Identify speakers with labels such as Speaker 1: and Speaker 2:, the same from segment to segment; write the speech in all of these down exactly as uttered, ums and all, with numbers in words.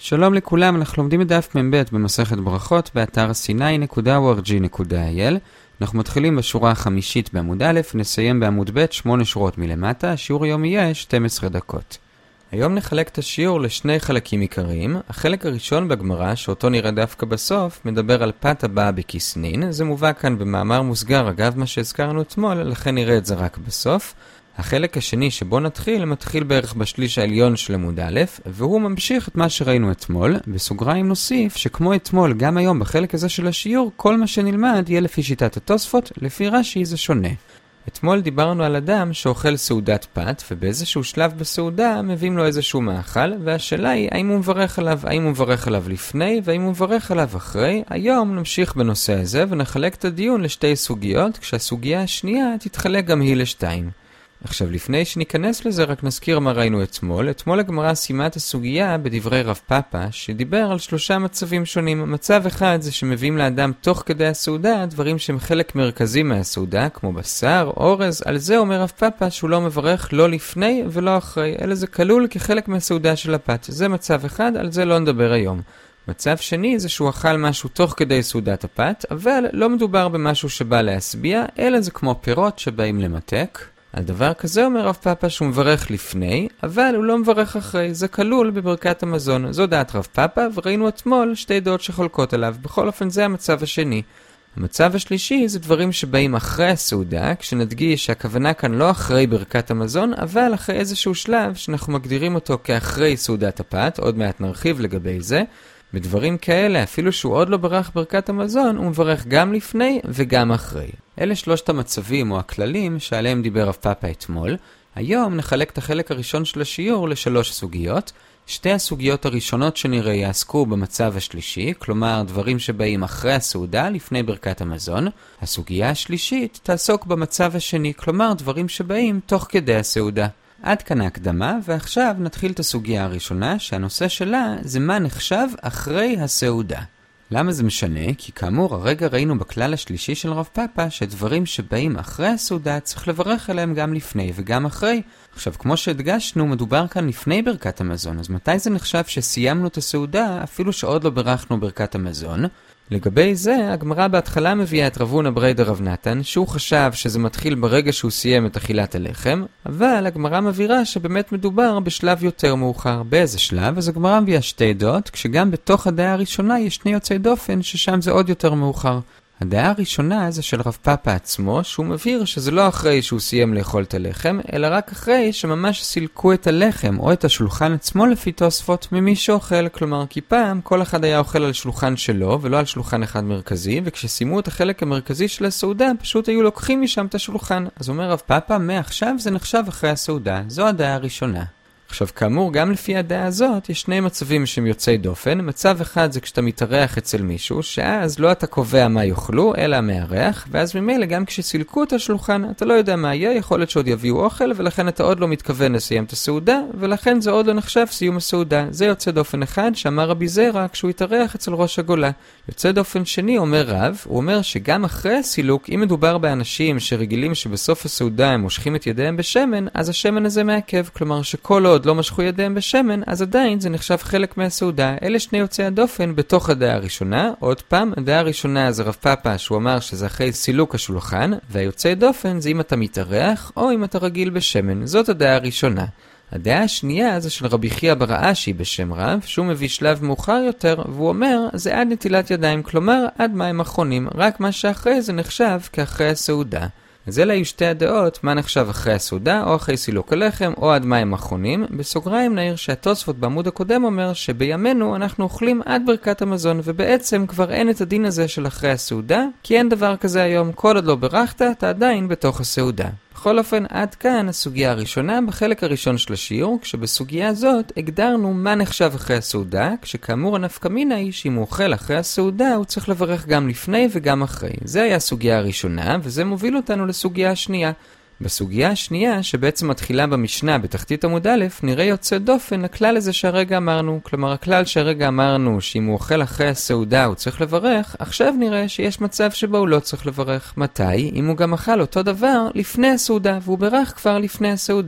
Speaker 1: שלום לכולם, אנחנו לומדים את דף מ"ב במסכת ברכות באתר סיני נקודה או אר ג'י נקודה איי אל. אנחנו מתחילים בשורה החמישית בעמוד א', נסיים בעמוד ב' שמונה שורות מלמטה. השיעור היום יהיה שתים עשרה דקות. היום נחלק את השיעור לשני חלקים עיקריים. החלק הראשון בגמרא, שאותו נראה דווקא בסוף, מדבר על פת הבאה בכיסנין. זה מובא כאן במאמר מוסגר, אגב מה שהזכרנו אתמול, לכן נראה את זה רק בסוף. החלק השני שבו נתחיל, מתחיל בערך בשליש העליון של עמוד א', והוא ממשיך את מה שראינו אתמול. בסוגריים נוסיף שכמו אתמול, גם היום בחלק הזה של השיעור, כל מה שנלמד יהיה לפי שיטת התוספות, לפי רש"י זה שונה. אתמול דיברנו על אדם שאוכל סעודת פת, ובאיזשהו שלב בסעודה מביאים לו איזשהו מאכל, והשאלה היא האם הוא מברך עליו, האם הוא מברך עליו לפני, והאם הוא מברך עליו אחרי. היום נמשיך בנושא הזה ונחלק את הדיון לשתי סוגיות, כשהסוגיה השנייה תתחלק גם היא לשתיים. עכשיו, לפני שניכנס לזה, רק נזכיר מה ראינו אתמול. אתמול הגמרא סיימה את הסוגיה בדברי רב פאפא, שדיבר על שלושה מצבים שונים. מצב אחד זה שמביאים לאדם תוך כדי הסעודה דברים שהם חלק מרכזי מהסעודה, כמו בשר, אורז. על זה אומר רב פאפא שהוא לא מברך לא לפני ולא אחרי, אלא זה כלול כחלק מהסעודה של הפת. זה מצב אחד, על זה לא נדבר היום. מצב שני זה שהוא אכל משהו תוך כדי סעודת הפת, אבל לא מדובר במשהו שבא להשביע, אלא זה כמו פירות שבאים למתק. על דבר כזה אומר רב פאפא שהוא מברך לפני, אבל הוא לא מברך אחרי. זה כלול בברכת המזון. זו דעת רב פאפא, וראינו אתמול שתי דעות שחולקות עליו. בכל אופן זה המצב השני. המצב השלישי זה דברים שבאים אחרי הסעודה, כשנדגיש שהכוונה כאן לא אחרי ברכת המזון, אבל אחרי איזשהו שלב שאנחנו מגדירים אותו כאחרי סעודת הפת. עוד מעט נרחיב לגבי זה. בדברים כאלה, אפילו שהוא עוד לא ברך ברכת המזון, הוא מברך גם לפני וגם אחרי. אלה שלושת המצבים או הכללים שעליהם דיבר רב פאפא אתמול. היום נחלק את החלק הראשון של השיעור לשלוש סוגיות. שתי הסוגיות הראשונות שנראה יעסקו במצב השלישי, כלומר דברים שבאים אחרי הסעודה, לפני ברכת המזון. הסוגיה השלישית תעסוק במצב השני, כלומר דברים שבאים תוך כדי הסעודה. עד כאן ההקדמה, ועכשיו נתחיל את הסוגיה הראשונה, שהנושא שלה זה מה נחשב אחרי הסעודה. למה זה משנה? כי כאמור, הרגע ראינו בכלל השלישי של רב פאפא, שדברים שבאים אחרי הסעודה צריך לברך עליהם גם לפני וגם אחרי. עכשיו, כמו שהדגשנו, מדובר כאן לפני ברכת המזון, אז מתי זה נחשב שסיימנו את הסעודה, אפילו שעוד לא ברכנו ברכת המזון? לגבי זה, הגמרא בהתחלה מביאה את רב הונא ברי דרב נתן, שהוא חשב שזה מתחיל ברגע שהוא סיים את אכילת הלחם, אבל הגמרא מבהירה שבאמת מדובר בשלב יותר מאוחר. באיזה שלב? אז הגמרא מביאה שתי דעות, כשגם בתוך הדעה הראשונה יש שני יוצאי דופן, ששם זה עוד יותר מאוחר. הדעה הראשונה זה של רב פאפא עצמו, שהוא מבהיר שזה לא אחרי שהוא סיים לאכול את הלחם, אלא רק אחרי שממש סילקו את הלחם או את השולחן עצמו לפי תוספות ממי שאוכל. כלומר, כי פעם כל אחד היה אוכל על שולחן שלו ולא על שולחן אחד מרכזי, וכשסיימו את החלק המרכזי של הסעודה פשוט היו לוקחים משם את השולחן. אז אומר רב פאפא, מעכשיו זה נחשב אחרי הסעודה. זו הדעה הראשונה. עכשיו, כאמור, גם לפי הדעה הזאת, יש שני מצבים שהם יוצאי דופן. מצב אחד זה כשאתה מתארח אצל מישהו, שאז לא אתה קובע מה יאכלו, אלא המארח, ואז ממילא גם כשסילקו את השולחן, אתה לא יודע מה יהיה, יכול להיות שעוד יביאו אוכל, ולכן אתה עוד לא מתכוון לסיים את הסעודה, ולכן זה עוד לא נחשב סיום הסעודה. זה יוצא דופן אחד, שאמר רבי זרע כשהוא התארח אצל ראש הגולה. יוצא דופן שני, אומר רב, הוא אומר שגם אחרי הסילוק, אם מדובר באנשים שרגילים שבסוף הסעודה הם מושכים את ידיהם בשמן, אז השמן הזה מעכב. כלומר שכל עוד לא משכו ידיהם בשמן, אז עדיין זה נחשב חלק מהסעודה. אלה שני יוצאי הדופן בתוך הדעה הראשונה. עוד פעם, הדעה הראשונה זה רב פאפא שהוא אמר שזה אחרי סילוק השולחן, והיוצאי דופן זה אם אתה מתארח או אם אתה רגיל בשמן. זאת הדעה הראשונה. הדעה השנייה זה של רבי חייא בר אשי בשם רב, שהוא מביא שלב מאוחר יותר, והוא אומר זה עד נטילת ידיים, כלומר עד מים אחרונים, רק מה שאחרי זה נחשב כאחרי הסעודה. אז אלה היו שתי הדעות, מה נחשב אחרי הסעודה, או אחרי סילוק הלחם, או עד מים אחרונים. בסוגריים נעיר שהתוספות בעמוד הקודם אומר שבימינו אנחנו אוכלים עד ברכת המזון, ובעצם כבר אין את הדין הזה של אחרי הסעודה, כי אין דבר כזה היום. כל עוד לא ברכת, אתה עדיין בתוך הסעודה. בכל אופן, עד כאן הסוגיה הראשונה בחלק הראשון של השיעור, כשבסוגיה הזאת הגדרנו מה נחשב אחרי הסעודה, כשכאמור הנפקא מינה היא שאם הוא אוכל אחרי הסעודה, הוא צריך לברך גם לפני וגם אחרי. זה היה הסוגיה הראשונה, וזה מוביל אותנו לסוגיה השנייה. בסוגיה השנייה, שבעצם מתחילה במשנה בתחתית עמוד א', נראה יוצא דופן לכלל הזה שהרגע אמרנו. כלומר, הכלל שהרגע אמרנו שאם הוא אוכל אחרי הסעודה הוא צריך לברך, עכשיו נראה שיש מצב שבו הוא לא צריך לברך. מתי? אם הוא גם אכל אותו דבר לפני הסעודה, והוא ברך כבר לפני הסעודה.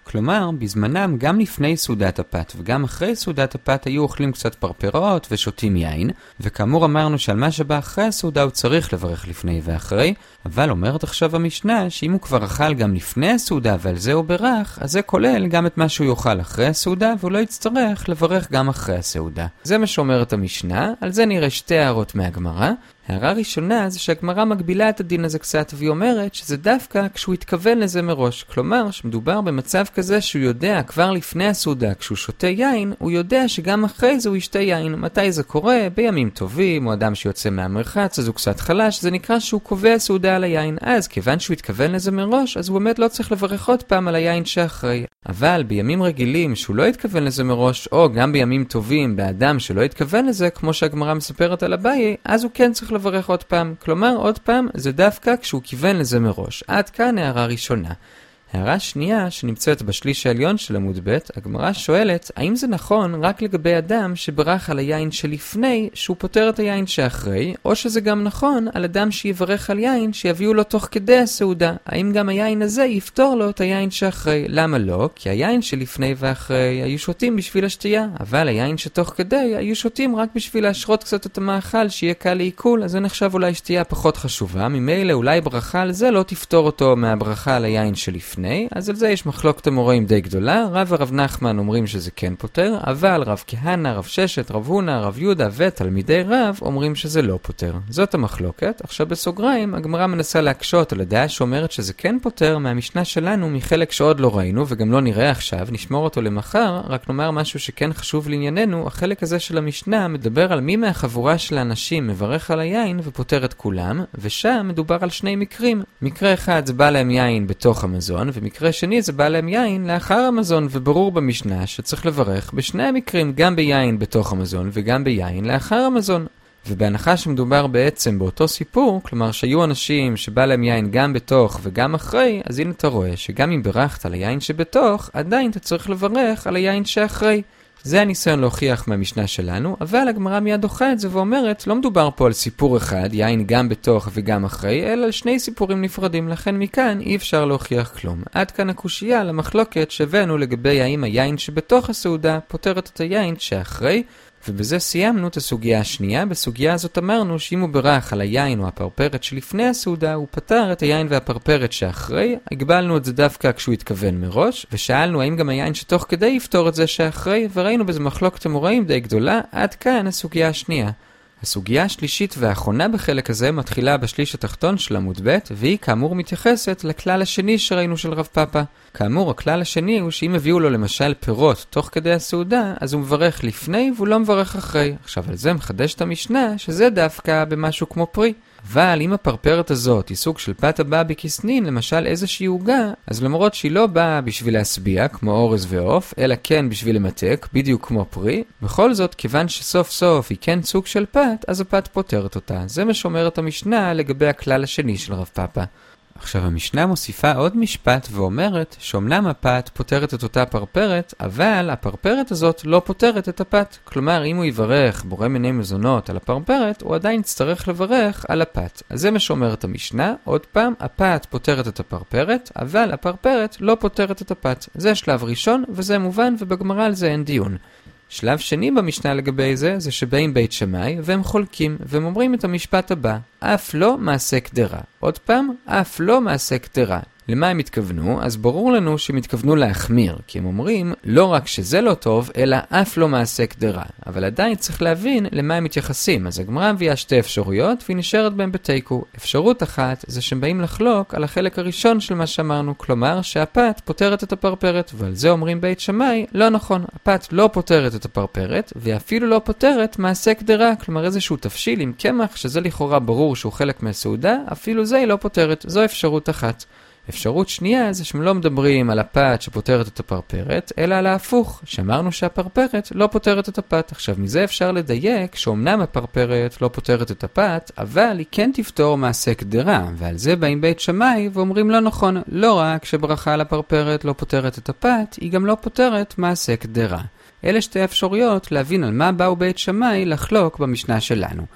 Speaker 1: כלומר, בזמנם גם לפני סעודת הפת וגם אחרי סעודת הפת היו אוכלים קצת פרפרות ושותים יין, וכאמור אמרנו שעל מה שבא אחרי הסעודה הוא צריך לברך לפני ואחרי, אבל אומרת עכשיו המשנה שאם הוא כבר אכל גם לפני הסעודה ועל זה הוא ברך, אז זה כולל גם את מה שהוא יאכל אחרי הסעודה והוא לא יצטרך לברך גם אחרי הסעודה. זה מה שאומרת המשנה, על זה נראה שתי הערות מהגמרא. הערה ראשונה זה שהגמרא מגבילה את הדין הזה קצת והיא אומרת שזה דווקא כשהוא התכוון לזה מראש. כלומר, שמדובר במצב כזה שהוא יודע כבר לפני הסעודה, כשהוא שותה יין, הוא יודע שגם אחרי זה הוא ישתה יין. מתי זה קורה? בימים טובים, או אדם שיוצא מהמרחץ, אז הוא קצת חלש, זה נקרא שהוא קובע סעודה על היין. אז כיוון שהוא התכוון לזה מראש, אז הוא באמת לא צריך לברך עוד פעם על היין שאחרי. אבל בימים רגילים שהוא לא התכוון לזה מראש, או גם בימים טובים באדם שלא התכוון לזה, כמו שהגמרא מספרת על אביי, אז הוא כן צריך לברך עוד פעם. כלומר, עוד פעם, זה דווקא כשהוא כיוון לזה מראש. עד כאן הערה ראשונה. הערה שנייה, שנמצאת בשליש העליון של עמוד ב', הגמרא שואלת, האם זה נכון רק לגבי אדם שברך על היין שלפני, שהוא פותר את היין שאחרי, או שזה גם נכון על אדם שיברך על יין שיביאו לו תוך כדי הסעודה? האם גם היין הזה יפתור לו את היין שאחרי? למה לא? כי היין שלפני ואחרי היו שותים בשביל השתייה, אבל היין שתוך כדי היו שותים רק בשביל להשרות קצת את המאכל שיהיה קל לעיכול, אז זה נחשב אולי שתייה פחות חשובה. ממילא אולי ברכה על זה לא תפתור אותו מהברכה על היין שלפני. אז על זה יש מחלוקת אמוראים די גדולה. רב ורב נחמן אומרים שזה כן פותר, אבל רב כהנא, רב ששת, רב הונא, רב יהודה ותלמידי רב אומרים שזה לא פותר. זאת המחלוקת. עכשיו בסוגריים, הגמרא מנסה להקשות על הדעה שאומרת שזה כן פותר מהמשנה שלנו מחלק שעוד לא ראינו וגם לא נראה עכשיו, נשמור אותו למחר. רק נאמר משהו שכן חשוב לענייננו. החלק הזה של המשנה מדבר על מי מהחבורה של האנשים מברך על היין ופותר את כולם, ושם מדובר על שני מקרים. מקרה אחד זה בא להם יין בתוך המזון, ומקרה שני זה בא להם יין לאחר המזון, וברור במשנה שצריך לברך בשני המקרים, גם ביין בתוך המזון וגם ביין לאחר המזון. ובהנחה שמדובר בעצם באותו סיפור, כלומר שהיו אנשים שבא להם יין גם בתוך וגם אחרי, אז הנה אתה רואה שגם אם ברכת על היין שבתוך, עדיין אתה צריך לברך על היין שאחרי. זה הניסיון להוכיח מהמשנה שלנו, אבל הגמרא מיד דוחה את זה ואומרת, לא מדובר פה על סיפור אחד, יין גם בתוך וגם אחרי, אלא על שני סיפורים נפרדים, לכן מכאן אי אפשר להוכיח כלום. עד כאן הקושייה למחלוקת שהבאנו לגבי האם היין שבתוך הסעודה פותרת את היין שאחרי, ובזה סיימנו את הסוגיה השנייה. בסוגיה הזאת אמרנו שאם הוא ברך על היין או הפרפרת שלפני הסעודה, הוא פתר את היין והפרפרת שאחרי. הגבלנו את זה דווקא כשהוא התכוון מראש, ושאלנו האם גם היין שתוך כדי יפתור את זה שאחרי, וראינו בזה מחלוקת אמוראים די גדולה. עד כאן הסוגיה השנייה. הסוגיה השלישית והאחרונה בחלק הזה מתחילה בשליש התחתון של עמוד ב', והיא כאמור מתייחסת לכלל השני שראינו של רב פאפא. כאמור, הכלל השני הוא שאם הביאו לו למשל פירות תוך כדי הסעודה, אז הוא מברך לפני והוא לא מברך אחרי. עכשיו על זה מחדש את המשנה שזה דווקא במשהו כמו פרי. אבל אם הפרפרת הזאת היא סוג של פת הבאה בכסנין, למשל איזושהי עוגה, אז למרות שהיא לא באה בשביל להסביע, כמו אורז ועוף, אלא כן בשביל למתק, בדיוק כמו פרי, בכל זאת, כיוון שסוף סוף היא כן סוג של פת, אז הפת פותרת אותה. זה מה שאומרת המשנה לגבי הכלל השני של רב פאפא. עכשיו המשנה מוסיפה עוד משפט ואומרת שאומנם הפת פותרת את אותה פרפרת, אבל הפרפרת הזאת לא פותרת את הפת. כלומר, אם הוא יברך בורא מיני מזונות על הפרפרת, הוא עדיין יצטרך לברך על הפת. אז זה מה שאומרת המשנה. עוד פעם, הפת פותרת את הפרפרת, אבל הפרפרת לא פותרת את הפת. זה שלב ראשון וזה מובן, ובגמרא על זה אין דיון. שלב שני במשנה לגבי זה, זה שבאים בית שמאי והם חולקים, והם אומרים את המשפט הבא, אף לא מעשה קדרה. עוד פעם, אף לא מעשה קדרה. למה הם התכוונו? אז ברור לנו שהם התכוונו להחמיר, כי הם אומרים לא רק שזה לא טוב, אלא אף לא מעשה קדרה. אבל עדיין צריך להבין למה הם מתייחסים. אז הגמרא מביאה שתי אפשרויות והיא נשארת בהם בתיקו. אפשרות אחת זה שהם באים לחלוק על החלק הראשון של מה שאמרנו, כלומר שהפת פותרת את הפרפרת, ועל זה אומרים בית שמאי, לא נכון, הפת לא פותרת את הפרפרת, ואפילו לא פותרת מעשה קדרה, כלומר איזשהו תפשיל עם קמח, שזה לכאורה ברור שהוא חלק מהסעודה, אפילו זה היא לא פותרת. זו אפשרות אחת. אפשרות שנייה זה שהם לא מדברים על הפת שפותרת את הפרפרת, אלא על ההפוך, שאמרנו שהפרפרת לא פותרת את הפת. עכשיו מזה אפשר לדייק שאומנם הפרפרת לא פותרת את הפת, אבל היא כן תפתור מעשה קדרה, ועל זה באים בית שמאי ואומרים לא נכון, לא רק שברכה על הפרפרת לא פותרת את הפת, היא גם לא פותרת מעשה קדרה. אלה שתי אפשרויות להבין על מה באו בית שמאי לחלוק במשנה שלנו.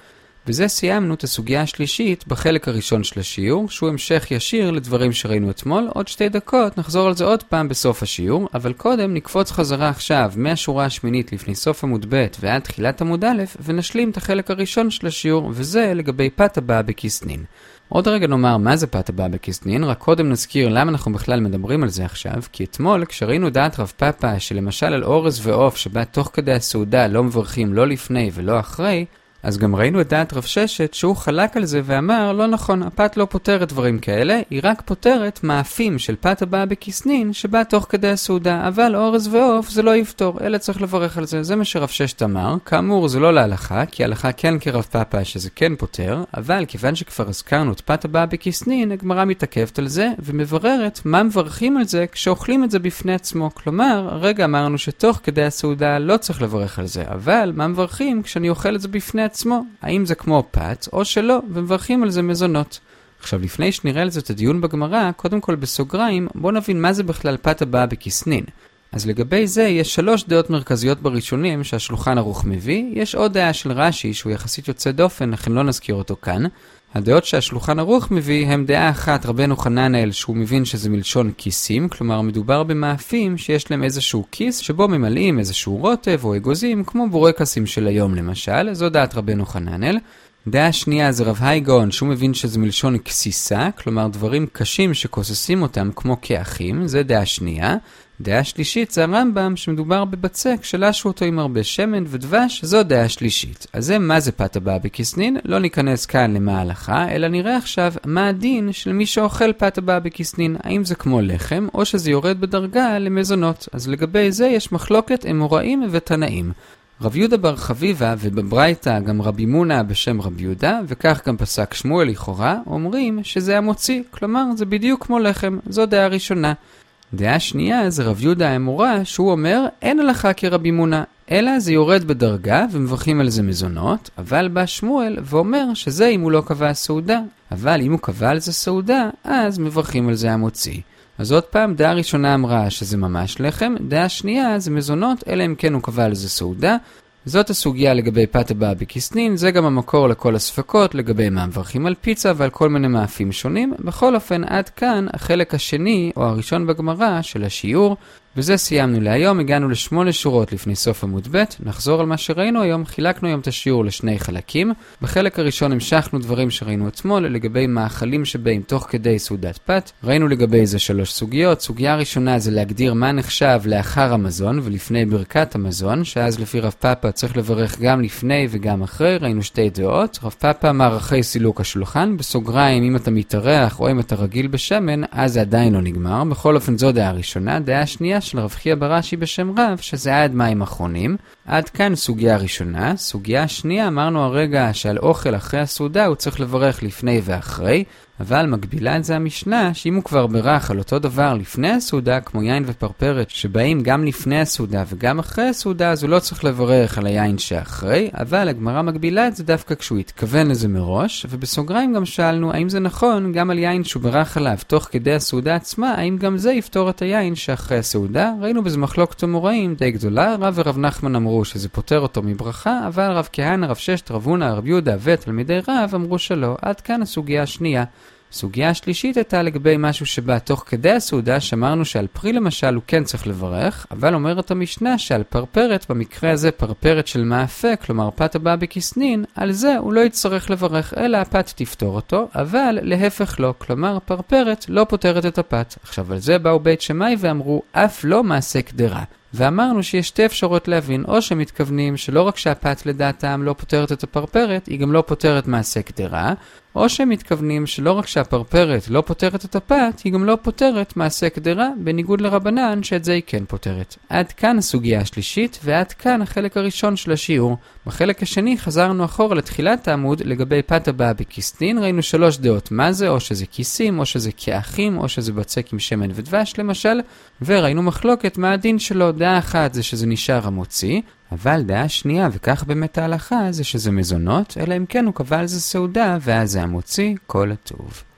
Speaker 1: בזה סיימנו את הסוגיה השלישית בחלק הראשון של השיעור, שהוא המשך ישיר לדברים שראינו אתמול. עוד שתי דקות נחזור על זה עוד פעם בסוף השיעור, אבל קודם נקפוץ חזרה עכשיו מהשורה השמינית לפני סוף עמוד ב' ועד תחילת עמוד א', ונשלים את החלק הראשון של השיעור, וזה לגבי פת הבאה בכיסנין. עוד רגע נאמר מה זה פת הבאה בכיסנין, רק קודם נזכיר למה אנחנו בכלל מדברים על זה עכשיו, כי אתמול כשראינו דעת רב פאפא שלמשל על אורז ועוף שבה תוך כדי הסעודה לא מברכים לא לפני ולא אחרי, אז גם ראינו את דעת רב ששת שהוא חלק על זה ואמר, לא נכון, הפת לא פותרת דברים כאלה, היא רק פותרת מאפים של פת הבאה בכיסנין שבא תוך כדי הסעודה, אבל אורז ועוף זה לא יפתור, אלא צריך לברך על זה. זה מה שרב ששת אמר. כאמור זה לא להלכה, כי ההלכה כן כרב פאפא שזה כן פותר, אבל כיוון שכבר הזכרנו את פת הבאה בכיסנין, הגמרא מתעכבת על זה ומבררת מה מברכים על זה כשאוכלים את זה בפני עצמו. כלומר, הרגע אמרנו שתוך כדי הסעודה לא צריך לברך על זה, אבל מה מברכים כשאני אוכל את זה בפני עצמו? האם זה כמו פת או שלא, ומברכים על זה מזונות. עכשיו לפני שנראה על זה את הדיון בגמרא, קודם כל בסוגריים בוא נבין מה זה בכלל פת הבאה בכיסנין. אז לגבי זה יש שלוש דעות מרכזיות בראשונים שהשולחן ערוך מביא. יש עוד דעה של רש"י שהוא יחסית יוצא דופן, לכן לא נזכיר אותו כאן. הדעות שהשולחן ערוך מביא הם דעה אחת, רבנו חננאל, שהוא מבין שזה מלשון כיסים, כלומר מדובר במאפים שיש להם איזשהו כיס שבו ממלאים איזשהו רוטב או אגוזים, כמו בורקסים של היום למשל. זו דעת רבנו חננאל. דעה שנייה זה רב הייגאון, שהוא מבין שזה מלשון כסיסה, כלומר דברים קשים שכוססים אותם כמו כאחים. זה דעה שנייה. דעה שלישית זה הרמב"ם, שמדובר בבצק שלשו אותו עם הרבה שמן ודבש. זו דעה שלישית. אז זה מה זה פת הבאה בכיסנין. לא ניכנס כאן למה ההלכה, אלא נראה עכשיו מה הדין של מי שאוכל פת הבאה בכיסנין. האם זה כמו לחם או שזה יורד בדרגה למזונות. אז לגבי זה יש מחלוקת אמוראים ותנאים. רב יהודה בר חביבה ובברייתא גם רבי מונא בשם רבי יהודה, וכך גם פסק שמואל לכאורה, אומרים שזה המוציא, כלומר זה בדיוק כמו לחם. זו דעה ראשונה. דעה שנייה זה רב יהודה האמורא, שהוא אומר אין הלכה כרבי מונא, אלא זה יורד בדרגה ומברכים על זה מזונות. אבל בא שמואל ואומר שזה אם הוא לא קבע סעודה, אבל אם הוא קבע על זה סעודה אז מברכים על זה המוציא. אז עוד פעם, דעה ראשונה אמרה שזה ממש לחם, דעה שנייה זה מזונות, אלא אם כן הוא קבע על זה סעודה. זאת הסוגיה לגבי פת הבאה בכיסנין, זה גם המקור לכל הספקות לגבי מה מברכים על פיצה ועל כל מיני מאפים שונים. בכל אופן, עד כאן החלק השני או הראשון בגמרא של השיעור, וזה סיימנו להיום. הגענו לשמונה שורות לפני סוף עמוד ב'. נחזור על מה שראינו היום. חילקנו היום את השיעור לשני חלקים. בחלק הראשון המשכנו דברים שראינו אתמול לגבי מאכלים שבאים תוך כדי סעודת פת. ראינו לגבי זה שלוש סוגיות. סוגיה ראשונה זה להגדיר מה נחשב לאחר המזון ולפני ברכת המזון, שאז לפי רב פאפא צריך לברך גם לפני וגם אחרי. ראינו שתי דעות. רב פאפא אמר אחרי סילוק השולחן, בסוגריים אם אתה מתארח או אם אתה רגיל בשמן אז זה עדיין לא נגמר. בכל אופן זו דעה ראשונה. דעה שנייה של רב חייא ברש"י בשם רב, שזה עד מים אחרונים. עד כאן סוגיה ראשונה. סוגיה שנייה אמרנו הרגע שעל אוכל אחרי הסעודה הוא צריך לברך לפני ואחרי, אבל מגבילה את זה המשנה שאם הוא כבר ברך על אותו דבר לפני הסעודה כמו יין ופרפרת שבאים גם לפני הסעודה וגם אחרי הסעודה, אז הוא לא צריך לברך על היין שאחרי. אבל הגמרא מגבילה את זה דווקא כשהוא התכוון לזה מראש. ובסוגריים גם שאלנו האם זה נכון גם על יין שהוא ברך עליו תוך כדי הסעודה עצמה, האם גם זה יפתור את היין שאחרי הסעודה. ראינו בזה מחלוקת אמוראים די גדולה. רב ורב נחמן אמרו שזה פותר אותו מברכה, אבל רב כהנא, רב ששת, רב הונא, רב יהודה ותלמידי רב אמרו שלא. עד כאן הסוגיה השנייה. סוגיה השלישית הייתה לגבי משהו שבא תוך כדי הסעודה, שאמרנו שעל פרי למשל הוא כן צריך לברך, אבל אומרת המשנה שעל פרפרת, במקרה הזה פרפרת של מאפה, כלומר פת הבאה בכיסנין, על זה הוא לא יצטרך לברך, אלא הפת תפתור אותו, אבל להפך לא, כלומר פרפרת לא פותרת את הפת. עכשיו על זה באו בית שמאי ואמרו אף לא מעשה קדרה. ואמרנו שיש שתי אפשרות להבין, או שמתכוונים שלא רק שהפת לדעתם לא פותרת את הפרפרת, היא גם לא פותרת מעשה קדרה, או שמתכוונים שלא רק שהפרפרת לא פותרת את הפת, היא גם לא פותרת מעשה קדרה, בניגוד לרבנן שאת זה היא כן פותרת. עד כאן הסוגיה השלישית, ועד כאן החלק הראשון של השיעור. בחלק השני חזרנו אחורה לתחילת העמוד לגבי פת הבאה בכיסנין. ראינו שלוש דעות מה זה, או שזה כיסים, או שזה כאחים, או שזה בצק עם שמן ודבש למשל, וראינו מחלוקת מה הדין שלו. דעה אחת זה שזה נשאר המוציא, אבל דעה שנייה, וכך באמת ההלכה, זה שזה מזונות, אלא אם כן הוא קבע על זה סעודה, ואז זה המוציא. כל הטוב.